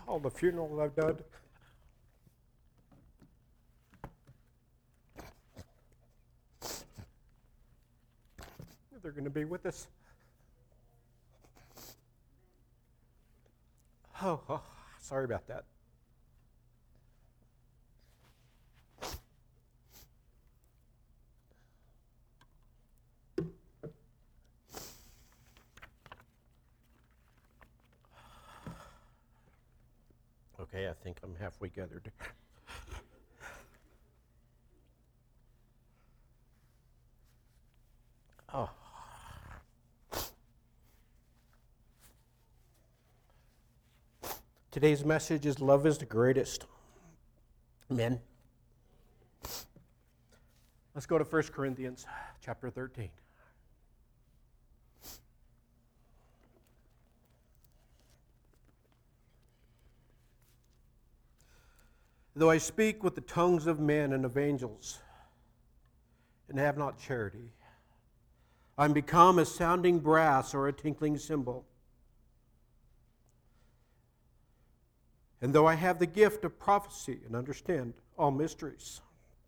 all the funerals I've done. They're going to be with us. Oh, sorry about that. Okay, I think I'm halfway gathered. Oh. Today's message is love is the greatest. Amen. Let's go to 1 Corinthians chapter 13. Though I speak with the tongues of men and of angels, and have not charity, I'm become a sounding brass or a tinkling cymbal. And though I have the gift of prophecy and understand all mysteries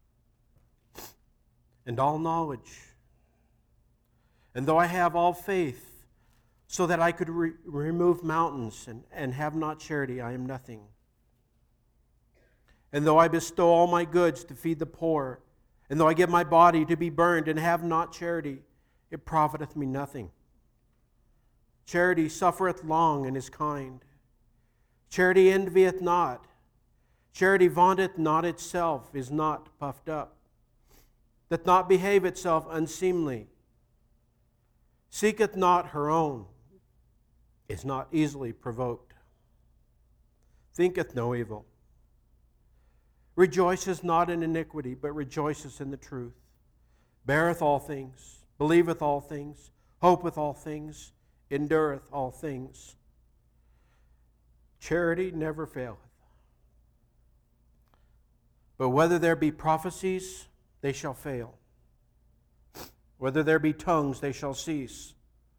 and all knowledge, and though I have all faith so that I could remove mountains and have not charity, I am nothing. And though I bestow all my goods to feed the poor, and though I give my body to be burned and have not charity, it profiteth me nothing. Charity suffereth long and is kind. Charity envieth not. Charity vaunteth not itself, is not puffed up, doth not behave itself unseemly, seeketh not her own, is not easily provoked, thinketh no evil, rejoiceth not in iniquity, but rejoiceth in the truth, beareth all things, believeth all things, hopeth all things, endureth all things. Charity never faileth. But whether there be prophecies, they shall fail. Whether there be tongues, they shall cease.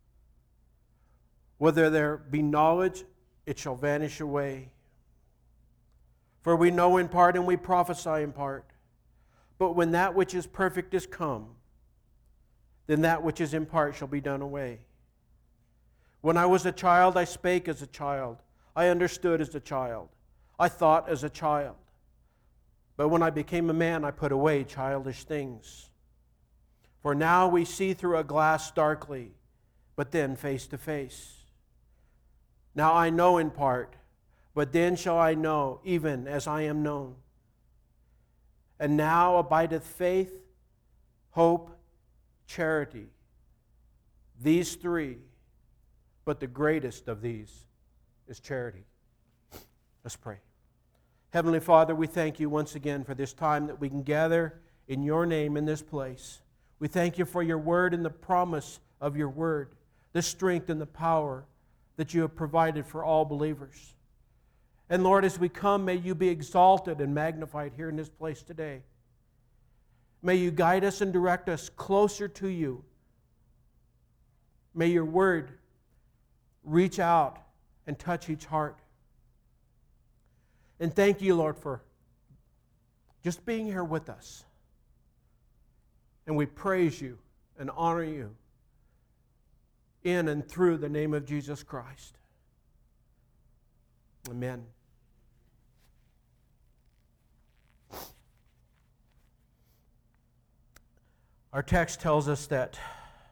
Whether there be knowledge, it shall vanish away. For we know in part and we prophesy in part. But when that which is perfect is come, then that which is in part shall be done away. When I was a child, I spake as a child. I understood as a child. I thought as a child. But when I became a man, I put away childish things. For now we see through a glass darkly, but then face to face. Now I know in part, but then shall I know, even as I am known. And now abideth faith, hope, charity. These three, but the greatest of these is charity. Let's pray. Heavenly Father, we thank you once again for this time that we can gather in your name in this place. We thank you for your word and the promise of your word, the strength and the power that you have provided for all believers. And Lord, as we come, may you be exalted and magnified here in this place today. May you guide us and direct us closer to you. May your word reach out and touch each heart. And thank you, Lord, for just being here with us. And we praise you and honor you in and through the name of Jesus Christ. Amen. Our text tells us that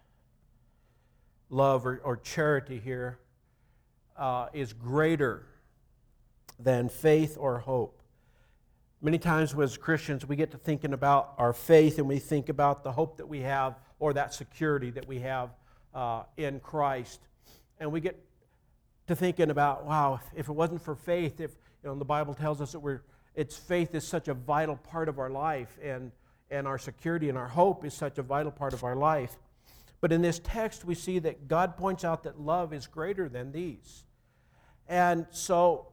love or charity here is greater than faith or hope. Many times as Christians, we get to thinking about our faith and we think about the hope that we have or that security that we have in Christ. And we get to thinking about, wow, if it wasn't for faith, the Bible tells us that faith is such a vital part of our life, and our security and our hope is such a vital part of our life. But in this text, we see that God points out that love is greater than these. And so,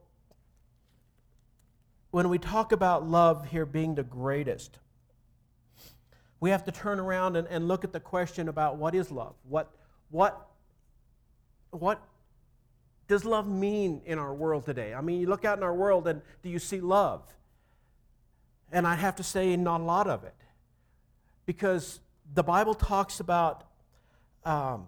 when we talk about love here being the greatest, we have to turn around and look at the question about what is love? What does love mean in our world today? I mean, you look out in our world and do you see love? And I'd have to say not a lot of it. Because the Bible talks about, in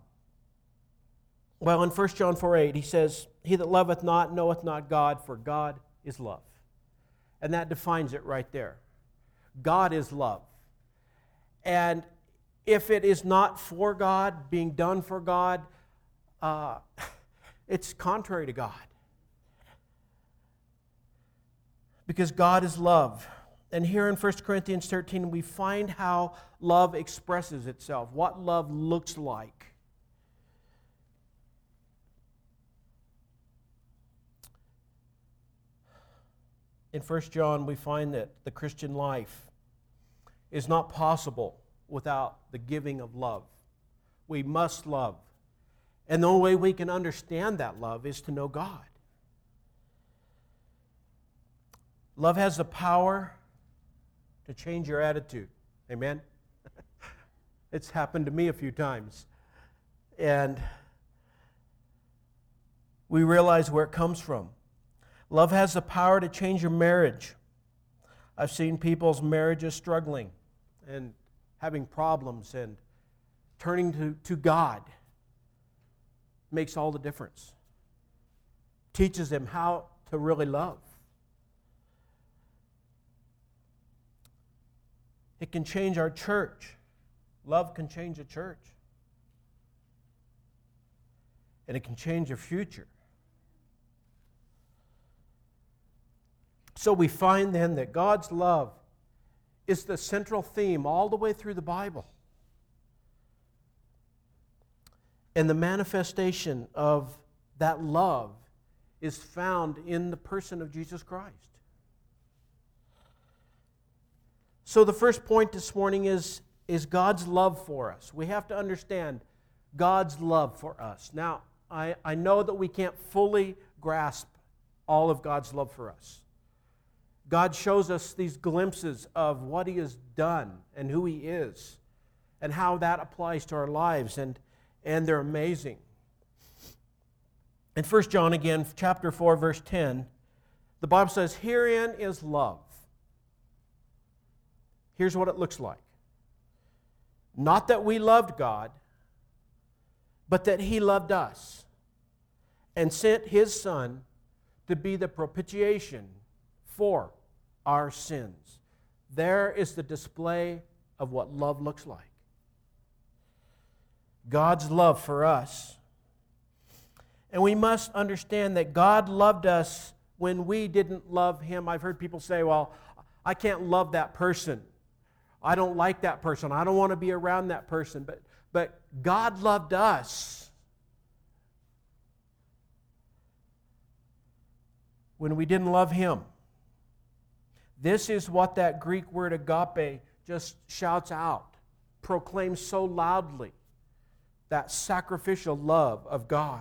1 John 4:8, he says, "He that loveth not knoweth not God, for God is love." And that defines it right there. God is love. And if it is not for God, being done for God, it's contrary to God. Because God is love. And here in 1 Corinthians 13, we find how love expresses itself, what love looks like. In 1 John, we find that the Christian life is not possible without the giving of love. We must love. And the only way we can understand that love is to know God. Love has the power to change your attitude. Amen? It's happened to me a few times. And we realize where it comes from. Love has the power to change your marriage. I've seen people's marriages struggling and having problems, and turning to God makes all the difference. Teaches them how to really love. It can change our church. Love can change a church. And it can change your future. So we find then that God's love is the central theme all the way through the Bible. And the manifestation of that love is found in the person of Jesus Christ. So the first point this morning is God's love for us. We have to understand God's love for us. Now, I know that we can't fully grasp all of God's love for us. God shows us these glimpses of what He has done and who He is and how that applies to our lives, and they're amazing. In 1 John again, chapter 4, verse 10, the Bible says, "Herein is love." Here's what it looks like. Not that we loved God, but that He loved us and sent His Son to be the propitiation for our sins. There is the display of what love looks like. God's love for us. And we must understand that God loved us when we didn't love Him. I've heard people say, well, I can't love that person. I don't like that person. I don't want to be around that person. But God loved us when we didn't love Him. This is what that Greek word agape just shouts out, proclaims so loudly, that sacrificial love of God.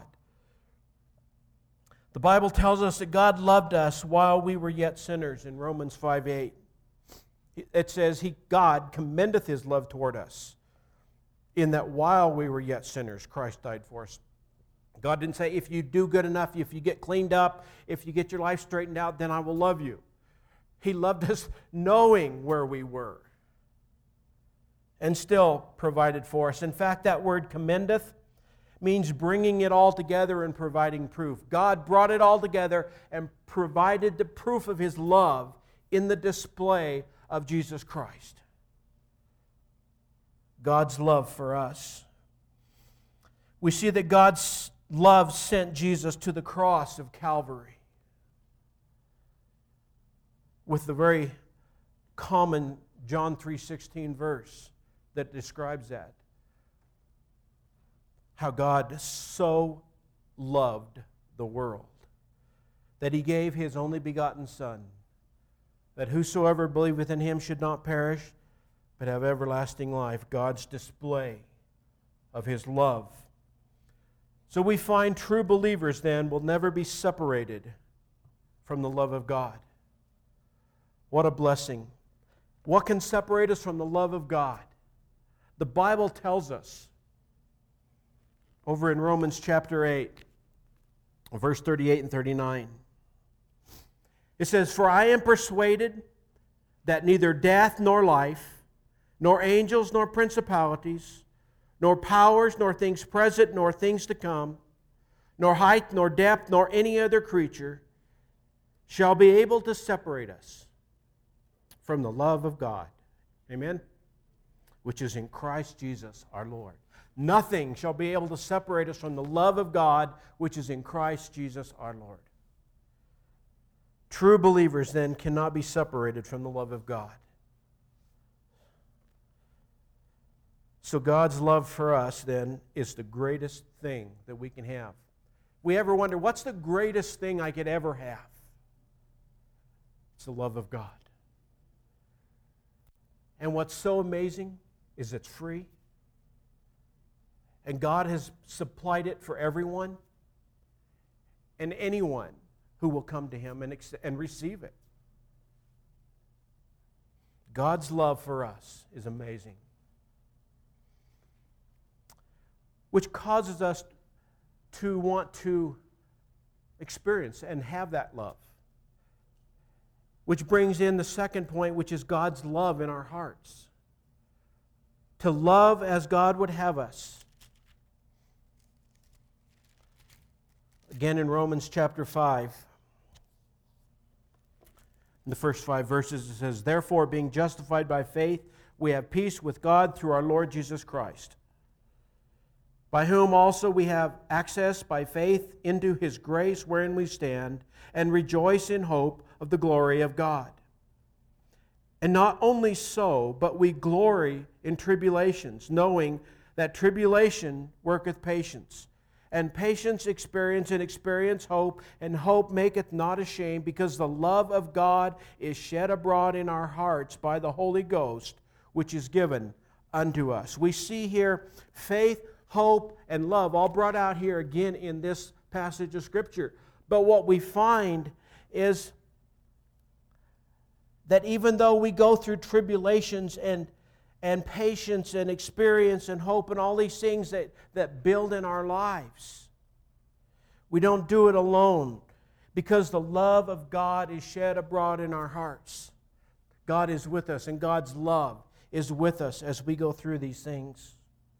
The Bible tells us that God loved us while we were yet sinners in Romans 5:8. It says, God commendeth His love toward us, in that while we were yet sinners, Christ died for us. God didn't say, if you do good enough, if you get cleaned up, if you get your life straightened out, then I will love you. He loved us knowing where we were and still provided for us. In fact, that word commendeth means bringing it all together and providing proof. God brought it all together and provided the proof of His love in the display of Jesus Christ. God's love for us. We see that God's love sent Jesus to the cross of Calvary with the very common John 3:16 verse that describes that. How God so loved the world that He gave His only begotten Son, that whosoever believeth in Him should not perish, but have everlasting life. God's display of His love. So we find true believers then will never be separated from the love of God. What a blessing. What can separate us from the love of God? The Bible tells us over in Romans chapter 8, Verse 38 and 39. It says, "For I am persuaded that neither death nor life, nor angels nor principalities, nor powers, nor things present, nor things to come, nor height, nor depth, nor any other creature shall be able to separate us from the love of God." Amen? Which is in Christ Jesus our Lord. Nothing shall be able to separate us from the love of God, which is in Christ Jesus our Lord. True believers then cannot be separated from the love of God. So God's love for us then is the greatest thing that we can have. We ever wonder, what's the greatest thing I could ever have? It's the love of God. And what's so amazing is it's free. And God has supplied it for everyone and anyone who will come to Him and receive it. God's love for us is amazing, which causes us to want to experience and have that love. Which brings in the second point, which is God's love in our hearts. To love as God would have us. Again in Romans chapter 5, in the first 5 verses, it says, "Therefore, being justified by faith, we have peace with God through our Lord Jesus Christ, by whom also we have access by faith into His grace wherein we stand, and rejoice in hope of the glory of God. And not only so, but we glory in tribulations, knowing that tribulation worketh patience. And patience experience, and experience hope, and hope maketh not ashamed, because the love of God is shed abroad in our hearts by the Holy Ghost, which is given unto us." We see here faith, hope, and love all brought out here again in this passage of Scripture. But what we find is that even though we go through tribulations and patience and experience and hope and all these things that build in our lives, we don't do it alone, because the love of God is shed abroad in our hearts. God is with us, and God's love is with us as we go through these things.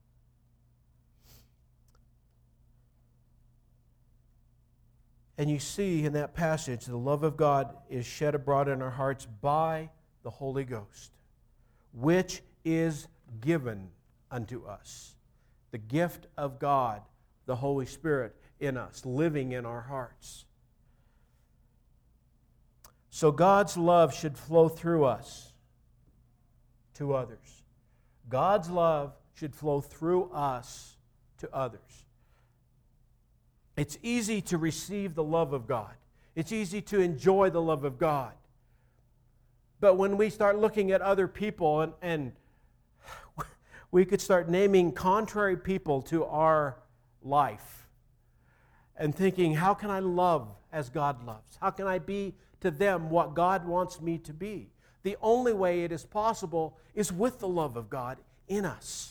And you see in that passage, the love of God is shed abroad in our hearts by the Holy Ghost, which is given unto us. The gift of God, the Holy Spirit in us, living in our hearts. So God's love should flow through us to others. God's love should flow through us to others. It's easy to receive the love of God. It's easy to enjoy the love of God. But when we start looking at other people and we could start naming contrary people to our life and thinking, how can I love as God loves? How can I be to them what God wants me to be? The only way it is possible is with the love of God in us.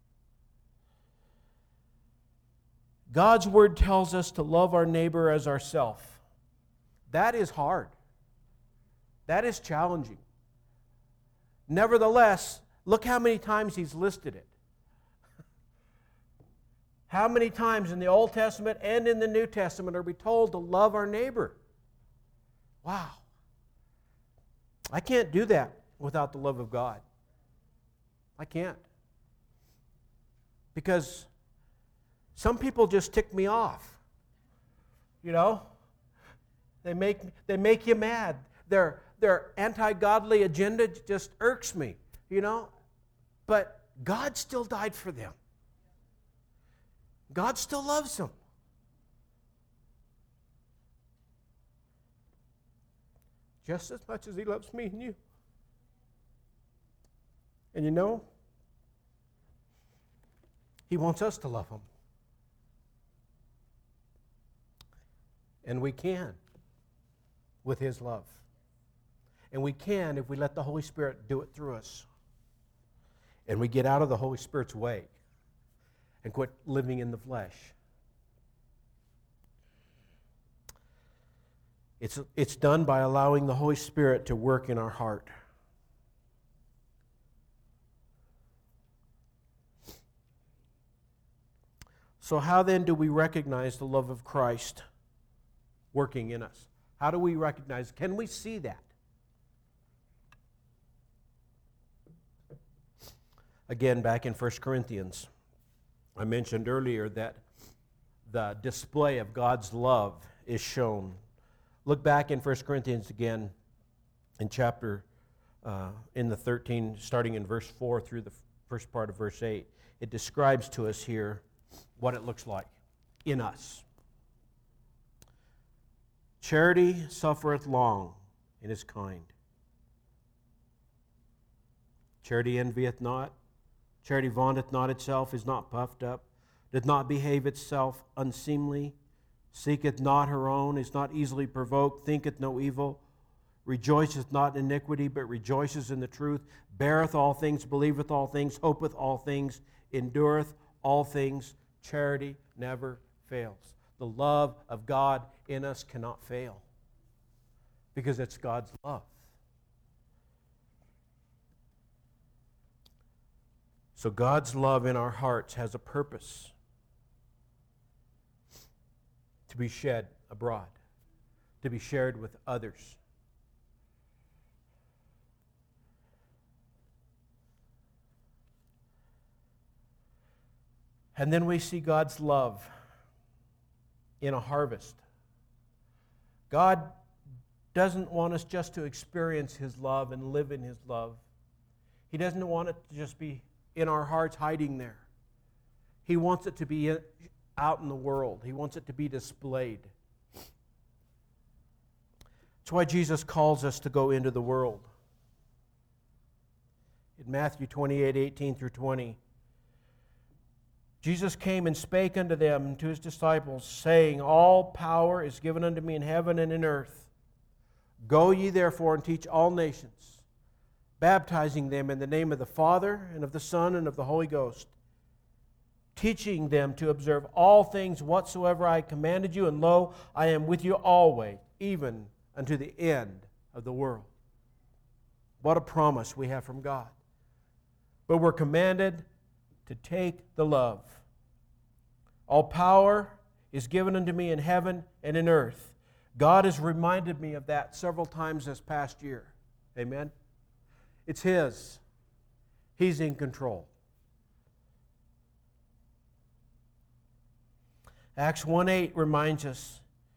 God's Word tells us to love our neighbor as ourselves. That is hard. That is challenging. Nevertheless, look how many times He's listed it. How many times in the Old Testament and in the New Testament are we told to love our neighbor? Wow. I can't do that without the love of God. I can't. Because some people just tick me off. You know? They make you mad. Their anti-godly agenda just irks me, you know? But God still died for them. God still loves them. Just as much as He loves me and you. And you know, He wants us to love Him. And we can with His love. And we can if we let the Holy Spirit do it through us. And we get out of the Holy Spirit's way and quit living in the flesh. It's done by allowing the Holy Spirit to work in our heart. So how then do we recognize the love of Christ working in us? How do we recognize? Can we see that? Again, back in 1 Corinthians, I mentioned earlier that the display of God's love is shown. Look back in 1 Corinthians again in in the 13, starting in verse 4 through the first part of verse 8. It describes to us here what it looks like in us. Charity suffereth long and is kind. Charity envieth not. Charity vaunteth not itself, is not puffed up, doth not behave itself unseemly, seeketh not her own, is not easily provoked, thinketh no evil, rejoiceth not in iniquity, but rejoices in the truth, beareth all things, believeth all things, hopeth all things, endureth all things. Charity never fails. The love of God in us cannot fail because it's God's love. So God's love in our hearts has a purpose to be shed abroad, to be shared with others. And then we see God's love in a harvest. God doesn't want us just to experience His love and live in His love. He doesn't want it to just be in our hearts hiding there. He wants it to be out in the world. He wants it to be displayed. That's why Jesus calls us to go into the world. In Matthew 28:18 through 20, Jesus came and spake unto them and to His disciples, saying, All power is given unto me in heaven and in earth. Go ye therefore and teach all nations, baptizing them in the name of the Father and of the Son and of the Holy Ghost, teaching them to observe all things whatsoever I commanded you, and lo, I am with you always, even unto the end of the world. What a promise we have from God. But we're commanded to take the love. All power is given unto me in heaven and in earth. God has reminded me of that several times this past year. Amen? It's His. He's in control. Acts 1:8 reminds us.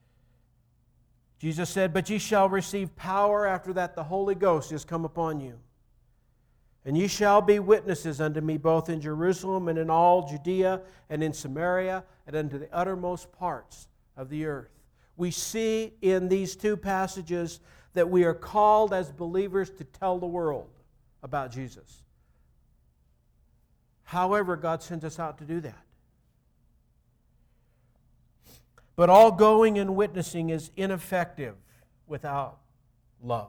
Jesus said, But ye shall receive power after that the Holy Ghost is come upon you. And ye shall be witnesses unto me both in Jerusalem and in all Judea and in Samaria and unto the uttermost parts of the earth. We see in these two passages that we are called as believers to tell the world about Jesus. However, God sent us out to do that. But all going and witnessing is ineffective without love.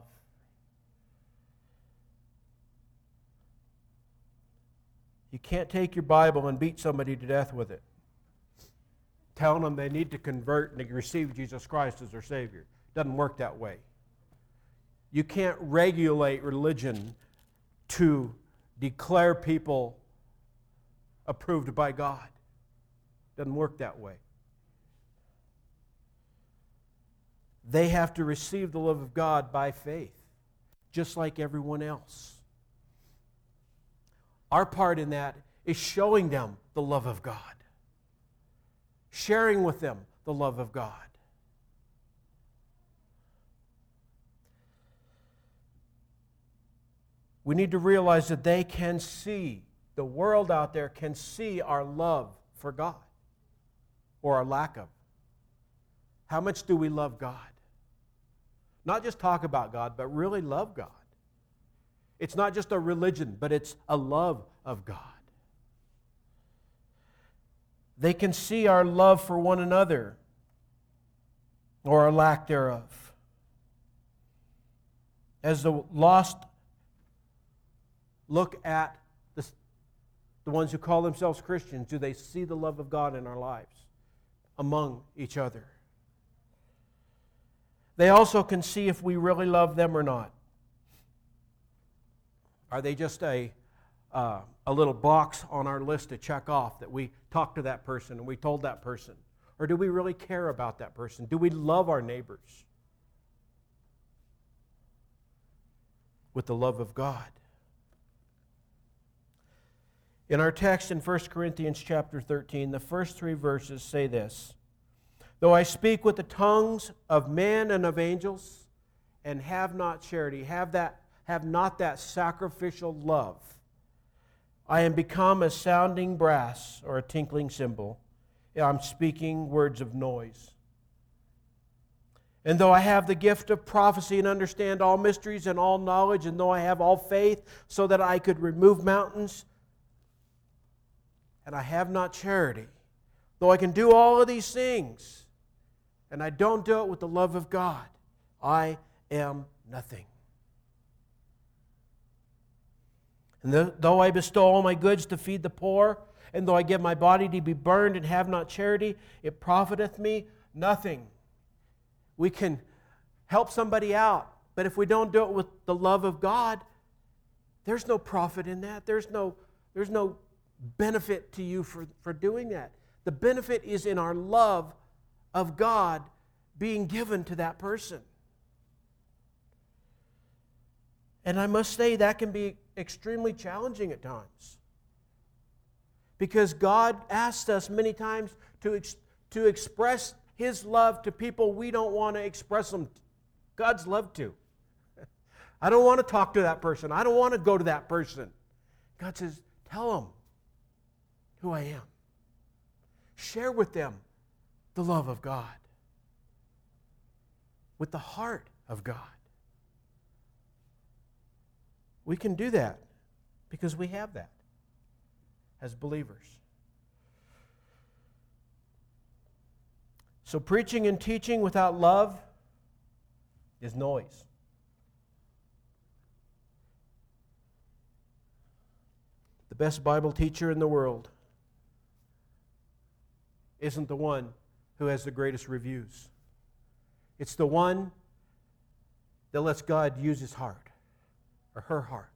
You can't take your Bible and beat somebody to death with it, telling them they need to convert and to receive Jesus Christ as their Savior. It doesn't work that way. You can't regulate religion to declare people approved by God. It doesn't work that way. They have to receive the love of God by faith, just like everyone else. Our part in that is showing them the love of God, sharing with them the love of God. We need to realize that they can see, the world out there can see our love for God, or our lack of. How much do we love God? Not just talk about God, but really love God. It's not just a religion, but it's a love of God. They can see our love for one another, or our lack thereof. As the lost look at the ones who call themselves Christians, do they see the love of God in our lives among each other? They also can see if we really love them or not. Are they just a little box on our list to check off that we talked to that person and we told that person? Or do we really care about that person? Do we love our neighbors with the love of God? In our text in 1 Corinthians chapter 13, the first 3 verses say this: "Though I speak with the tongues of men and of angels, and have not charity, have not that sacrificial love, I am become a sounding brass or a tinkling cymbal. I'm speaking words of noise. And though I have the gift of prophecy and understand all mysteries and all knowledge, and though I have all faith so that I could remove mountains, and I have not charity, though I can do all of these things, and I don't do it with the love of God, I am nothing. And though I bestow all my goods to feed the poor, and though I give my body to be burned and have not charity, it profiteth me nothing." We can help somebody out, but if we don't do it with the love of God, there's no profit in that. There's no benefit to you for doing that. The benefit is in our love of God being given to that person. And I must say that can be extremely challenging at times, because God asks us many times to express His love to people we don't want to express God's love to. I don't want to talk to that person. I don't want to go to that person. God says, tell them who I am. Share with them the love of God, with the heart of God. We can do that because we have that as believers. So preaching and teaching without love is noise. The best Bible teacher in the world isn't the one who has the greatest reviews. It's the one that lets God use his heart or her heart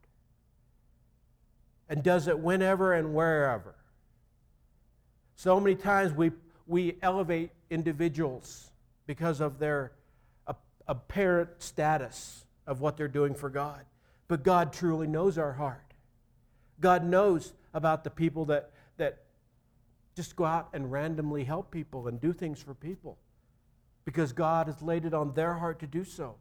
and does it whenever and wherever. So many times we elevate individuals because of their apparent status of what they're doing for God. But God truly knows our heart. God knows about the people that just go out and randomly help people and do things for people because God has laid it on their heart to do so.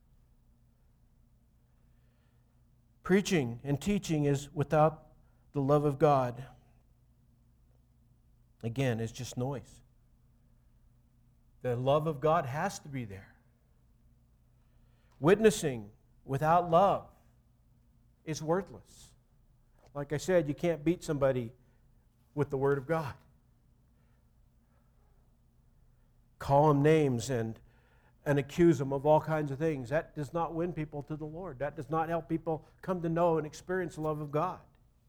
Preaching and teaching is without the love of God. Again, it's just noise. The love of God has to be there. Witnessing without love is worthless. Like I said, you can't beat somebody with the Word of God. Call them names and accuse them of all kinds of things. That does not win people to the Lord. That does not help people come to know and experience the love of God.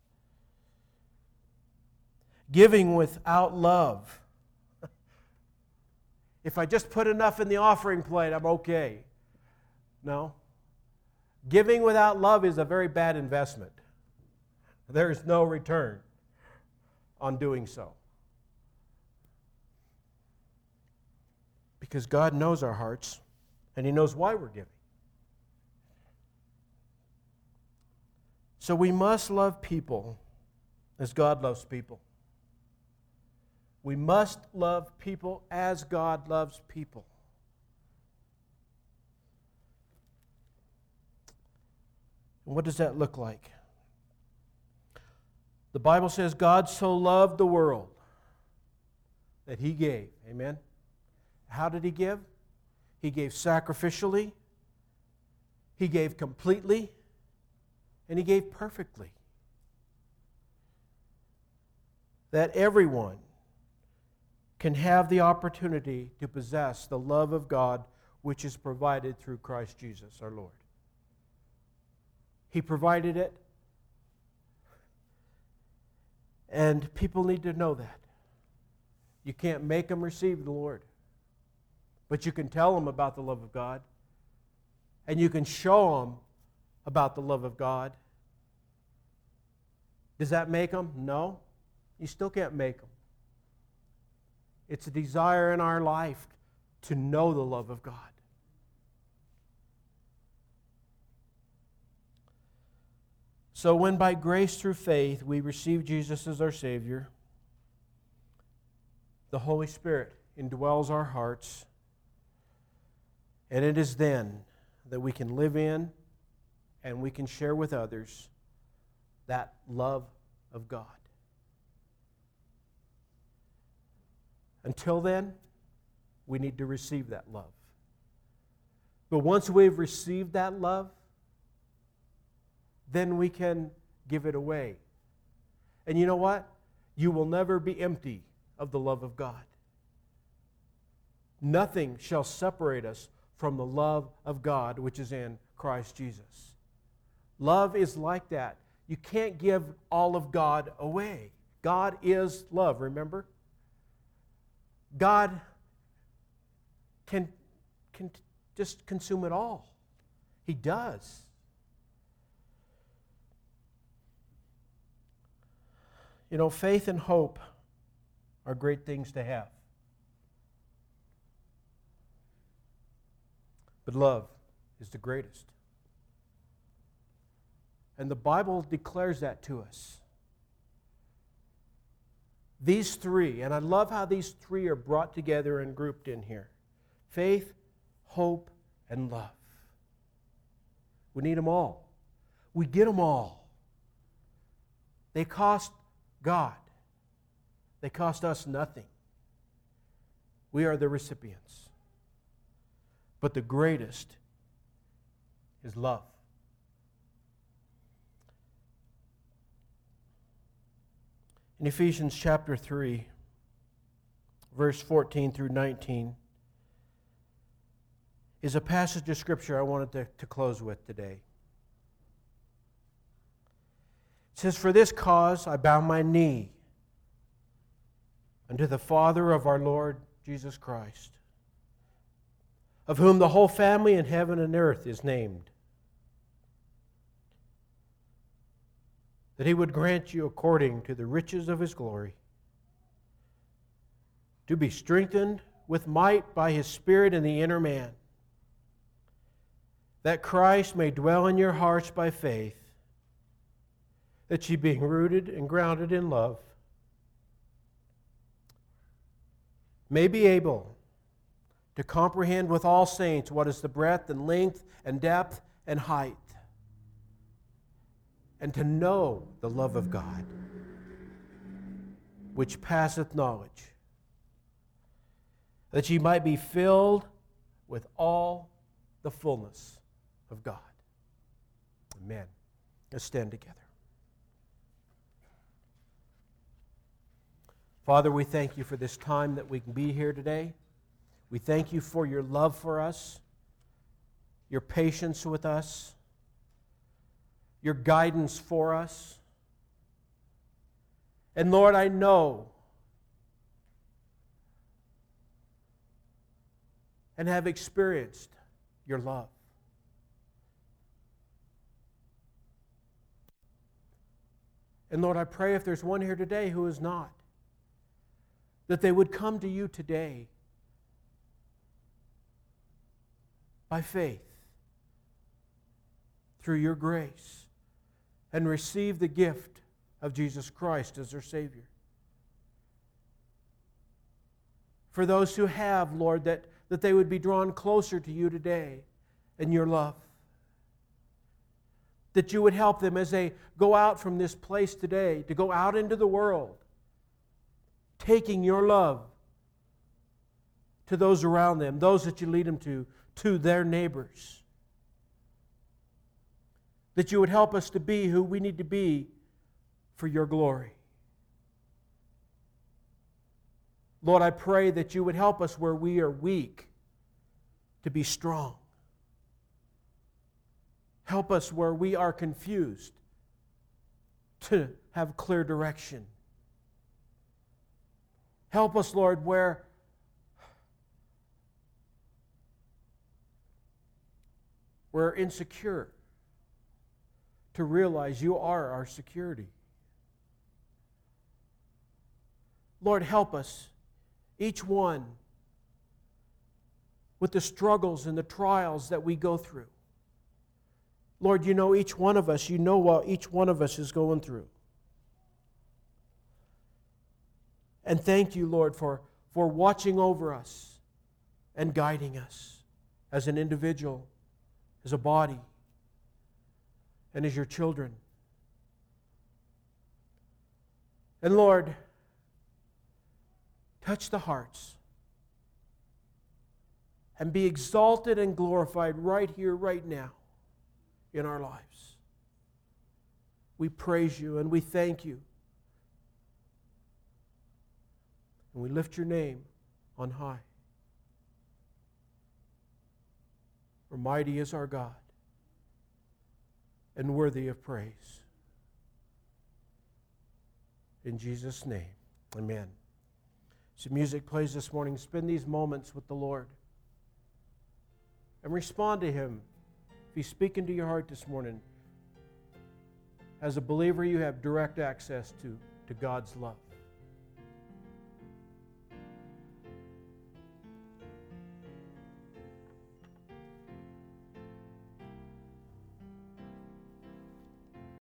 Giving without love. If I just put enough in the offering plate, I'm okay. No. Giving without love is a very bad investment. There is no return on doing so. Because God knows our hearts, and He knows why we're giving. So we must love people as God loves people. We must love people as God loves people. And what does that look like? The Bible says God so loved the world that He gave. Amen? How did He give? He gave sacrificially, He gave completely, and He gave perfectly. That everyone can have the opportunity to possess the love of God which is provided through Christ Jesus our Lord. He provided it, and people need to know that. You can't make them receive the Lord. But you can tell them about the love of God. And you can show them about the love of God. Does that make them? No. You still can't make them. It's a desire in our life to know the love of God. So when by grace through faith we receive Jesus as our Savior, the Holy Spirit indwells our hearts, and it is then that we can live in and we can share with others that love of God. Until then, we need to receive that love. But once we've received that love, then we can give it away. And you know what? You will never be empty of the love of God. Nothing shall separate us from the love of God which is in Christ Jesus. Love is like that. You can't give all of God away. God is love, remember? God can just consume it all. He does. You know, faith and hope are great things to have. But love is the greatest. And the Bible declares that to us. These three, and I love how these three are brought together and grouped in here. Faith, hope, and love. We need them all. We get them all. They cost God. They cost us nothing. We are the recipients. But the greatest is love. In Ephesians chapter 3, verse 14 through 19, is a passage of Scripture I wanted to close with today. It says, "For this cause I bow my knee unto the Father of our Lord Jesus Christ, of whom the whole family in heaven and earth is named, that He would grant you according to the riches of His glory, to be strengthened with might by His Spirit in the inner man, that Christ may dwell in your hearts by faith, that ye being rooted and grounded in love, may be able to comprehend with all saints what is the breadth and length and depth and height, and to know the love of God, which passeth knowledge, that ye might be filled with all the fullness of God." Amen. Let's stand together. Father, we thank you for this time that we can be here today. We thank you for your love for us, your patience with us, your guidance for us. And Lord, I know and have experienced your love. And Lord, I pray if there's one here today who is not, that they would come to you today by faith through your grace and receive the gift of Jesus Christ as their Savior. For those who have, Lord, that they would be drawn closer to you today in your love. That you would help them as they go out from this place today, to go out into the world, taking your love to those around them, those that you lead them to their neighbors. That you would help us to be who we need to be for your glory. Lord, I pray that you would help us where we are weak to be strong. Help us where we are confused to have clear direction. Help us, Lord, where we're insecure, to realize you are our security. Lord, help us, each one, with the struggles and the trials that we go through. Lord, you know each one of us. You know what each one of us is going through. And thank you, Lord, for watching over us and guiding us as an individual, as a body, and as your children. And Lord, touch the hearts and be exalted and glorified right here, right now in our lives. We praise you and we thank you. And we lift your name on high. For mighty is our God and worthy of praise. In Jesus' name, amen. So music plays this morning. Spend these moments with the Lord and respond to Him. If He's speaking to your heart this morning, as a believer, you have direct access to God's love.